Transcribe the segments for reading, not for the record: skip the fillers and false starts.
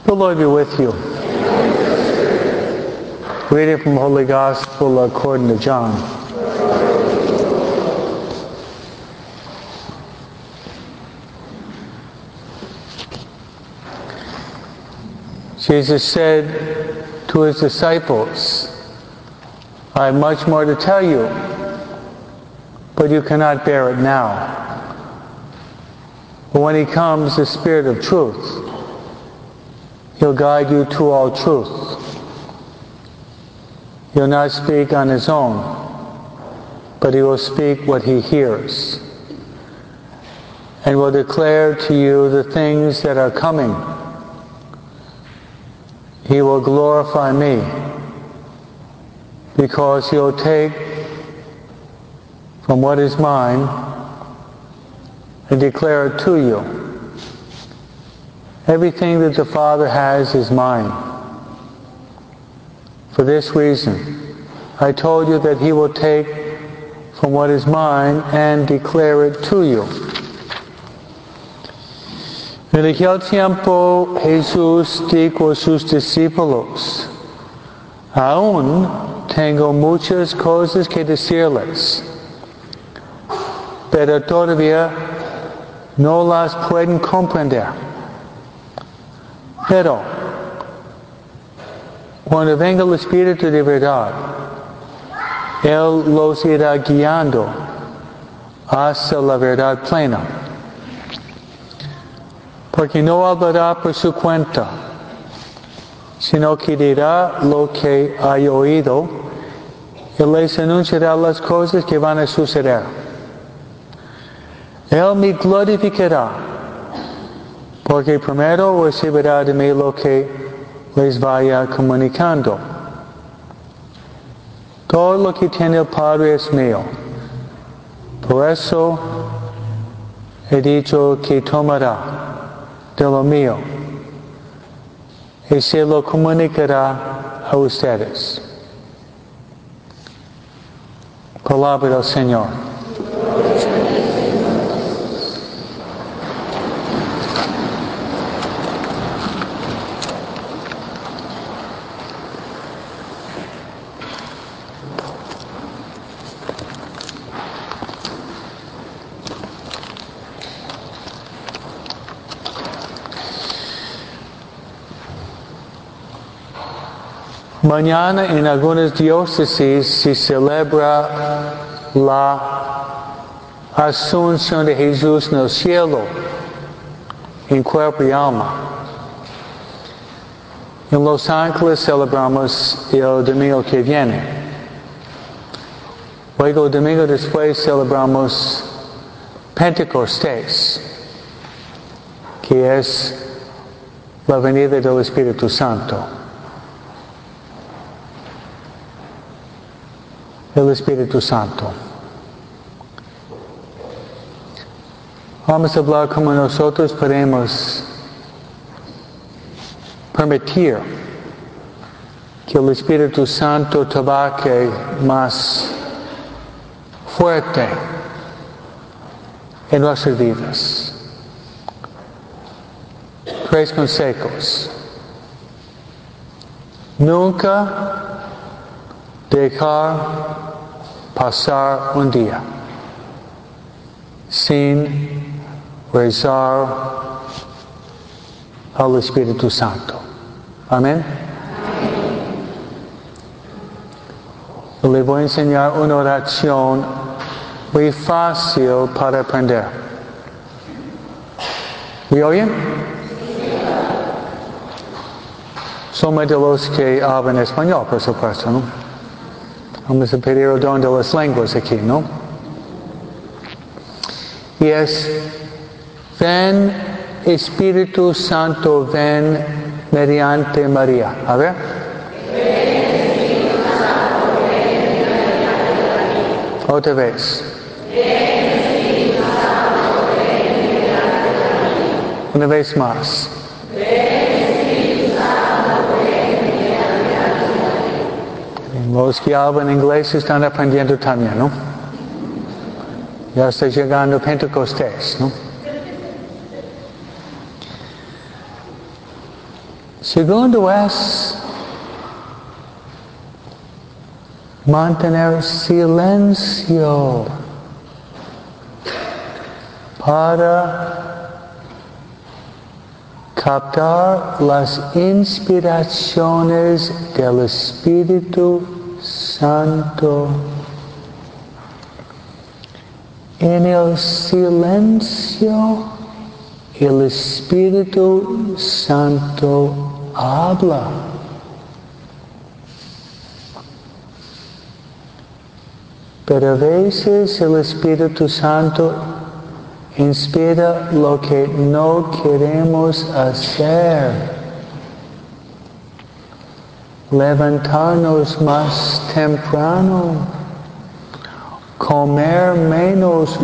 The Lord be with you. Reading from Holy Gospel according to John. Jesus said to his disciples, I have much more to tell you, but you cannot bear it now. But when he comes, the Spirit of truth, he'll guide you to all truth. He'll not speak on his own, but he will speak what he hears, and will declare to you the things that are coming. He will glorify me, because he'll take from what is mine and declare it to you. Everything that the Father has is mine. For this reason, I told you that he will take from what is mine and declare it to you. En aquel tiempo Jesús dijo a sus discípulos, aún tengo muchas cosas que decirles, pero todavía no las pueden comprender. Pero cuando venga el Espíritu de verdad, Él los irá guiando hasta la verdad plena. Porque no hablará por su cuenta, sino que dirá lo que haya oído y les anunciará las cosas que van a suceder. Él me glorificará, porque primero recibirá de mí lo que les vaya comunicando. Todo lo que tiene el Padre es mío. Por eso he dicho que tomará de lo mío y se lo comunicará a ustedes. Palabra del Señor. Mañana en algunas diócesis se celebra la Asunción de Jesús en el cielo, en cuerpo y alma. En Los Ángeles celebramos el domingo que viene. Luego el domingo después celebramos Pentecostés, que es la venida del Espíritu Santo. El Espíritu Santo. Vamos a hablar como nosotros podemos permitir que el Espíritu Santo trabaje más fuerte en nuestras vidas. 3 consejos. Nunca dejar pasar un día sin rezar al Espíritu Santo. Amén. Le voy a enseñar una oración muy fácil para aprender. ¿Me oyen? Somos de los que hablan español, por supuesto, ¿no? Vamos a pedir el don de las lenguas aquí, ¿no? Y es, ven Espíritu Santo, ven mediante María. A ver. Ven Espíritu Santo, ven mediante María. Otra vez. Ven Espíritu Santo, ven mediante María. Una vez más. Los que hablan inglés están aprendiendo también, ¿no? Ya está llegando Pentecostés, ¿no? Segundo es mantener silencio para captar las inspiraciones del Espíritu Santo. En el silencio, el Espíritu Santo habla. Pero a veces el Espíritu Santo inspira lo que no queremos hacer. Levantarnos más temprano. Comer menos.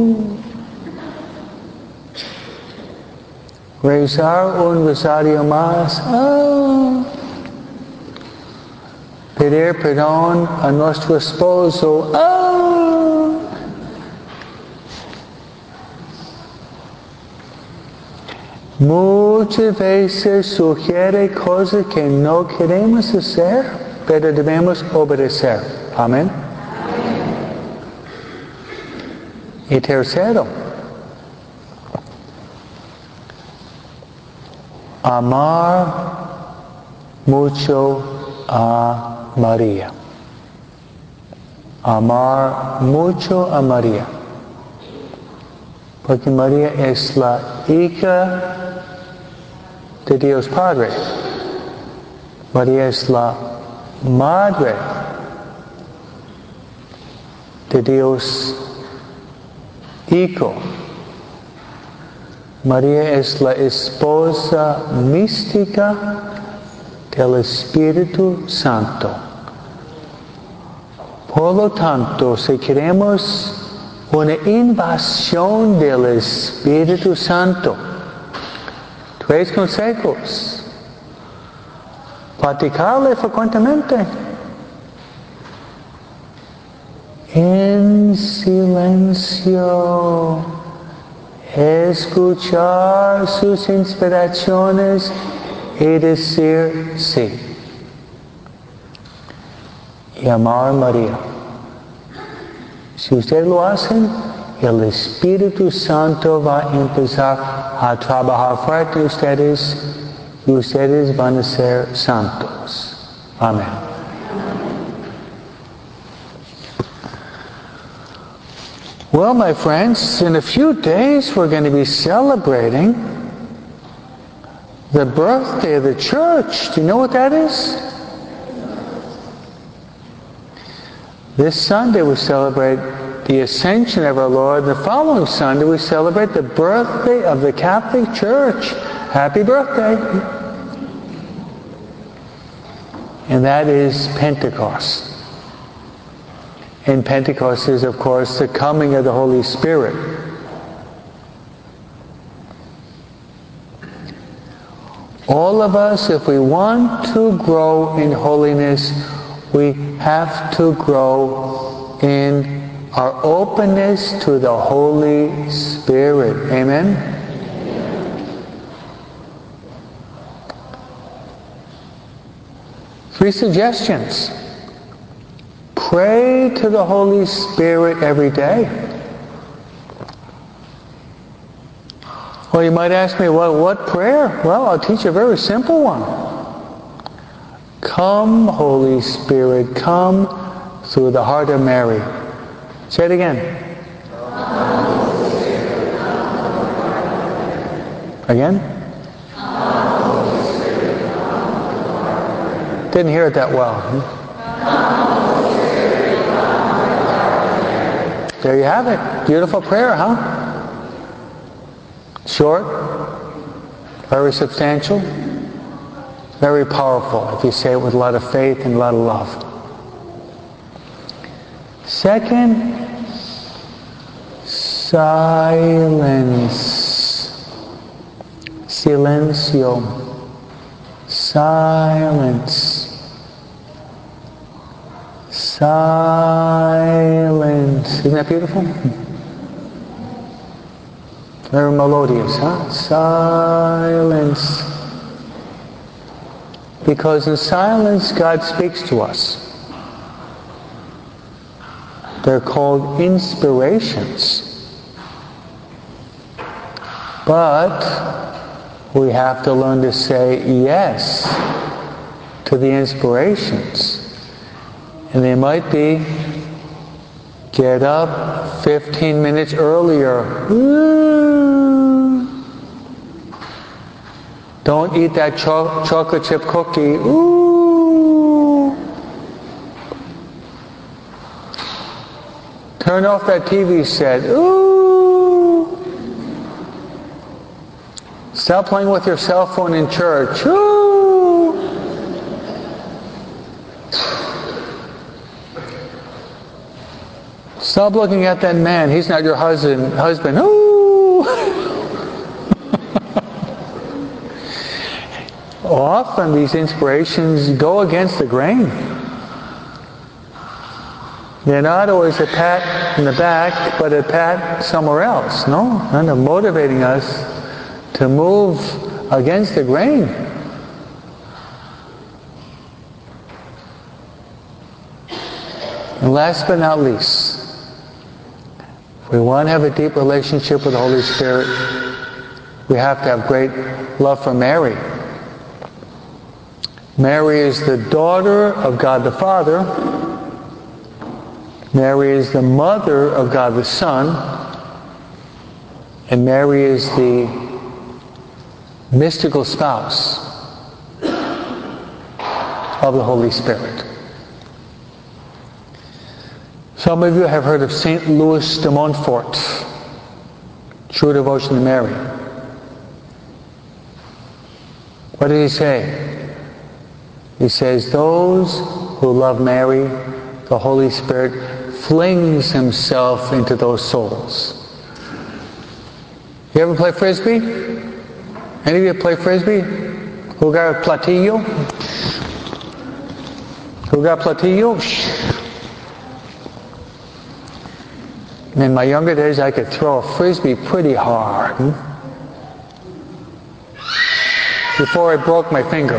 Rezar un rosario más. Pedir perdón a nuestro esposo. Muchas veces sugiere cosas que no queremos hacer, pero debemos obedecer. Amén. Y tercero, amar mucho a María. Amar mucho a María. Porque María es la hija de Dios Padre. María es la madre de Dios Hijo. María es la esposa mística del Espíritu Santo. Por lo tanto, si queremos una invasión del Espíritu Santo, 3 consejos. Platicarle frecuentemente. En silencio. Escuchar sus inspiraciones y decir sí. Y amar a María. Si ustedes lo hacen, el Espíritu Santo va a empezar a trabajar fuerte en ustedes y ustedes van a ser santos. Amén. Well, my friends, in a few days we're going to be celebrating the birthday of the church. Do you know what that is? This Sunday we celebrate the ascension of our Lord. The following Sunday we celebrate the birthday of the Catholic Church. Happy birthday! And that is Pentecost. And Pentecost is, of course, the coming of the Holy Spirit. All of us, if we want to grow in holiness, we have to grow in our openness to the Holy Spirit. Amen? 3 suggestions. Pray to the Holy Spirit every day. Well, you might ask me, well, what prayer? Well, I'll teach you a very simple one. Come, Holy Spirit, come through the heart of Mary. Say it again. Again? Didn't hear it that well. There you have it. Beautiful prayer, huh? Short, very substantial, very powerful if you say it with a lot of faith and a lot of love. Second, silence. Silencio. Silence. Silence. Isn't that beautiful? Very melodious, huh? Silence. Because in silence, God speaks to us. They're called inspirations. But we have to learn to say yes to the inspirations. And they might be, get up 15 minutes earlier. Ooh. Don't eat that chocolate chip cookie. Ooh. Turn off that TV set. Ooh. Stop playing with your cell phone in church. Ooh. Stop looking at that man. He's not your husband. Ooh. Often these inspirations go against the grain. They're not always a pat in the back, but a pat somewhere else. No, and they're motivating us to move against the grain. And last but not least, if we want to have a deep relationship with the Holy Spirit, we have to have great love for Mary. Mary is the daughter of God the Father. Mary is the mother of God the Son. And Mary is the mystical spouse of the Holy Spirit. Some of you have heard of St. Louis de Montfort, true devotion to Mary. What did he say? He says, those who love Mary, the Holy Spirit flings himself into those souls. You ever play Frisbee? Any of you play Frisbee? Jugar platillo? Jugar platillo? In my younger days, I could throw a Frisbee pretty hard. Before I broke my finger.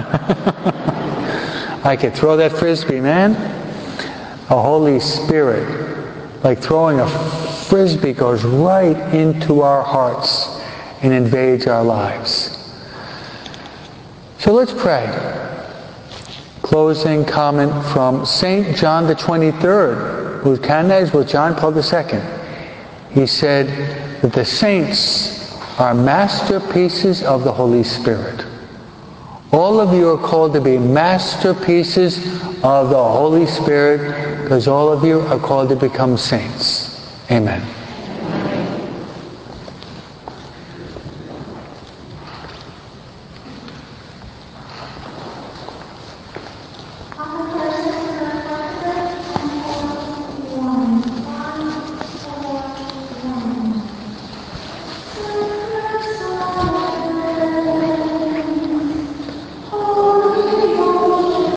I could throw that Frisbee, man. The Holy Spirit, like throwing a Frisbee, goes right into our hearts and invades our lives. So let's pray. Closing comment from St. John the 23rd, who was canonized with John Paul II. He said that the saints are masterpieces of the Holy Spirit. All of you are called to be masterpieces of the Holy Spirit, because all of you are called to become saints. Amen.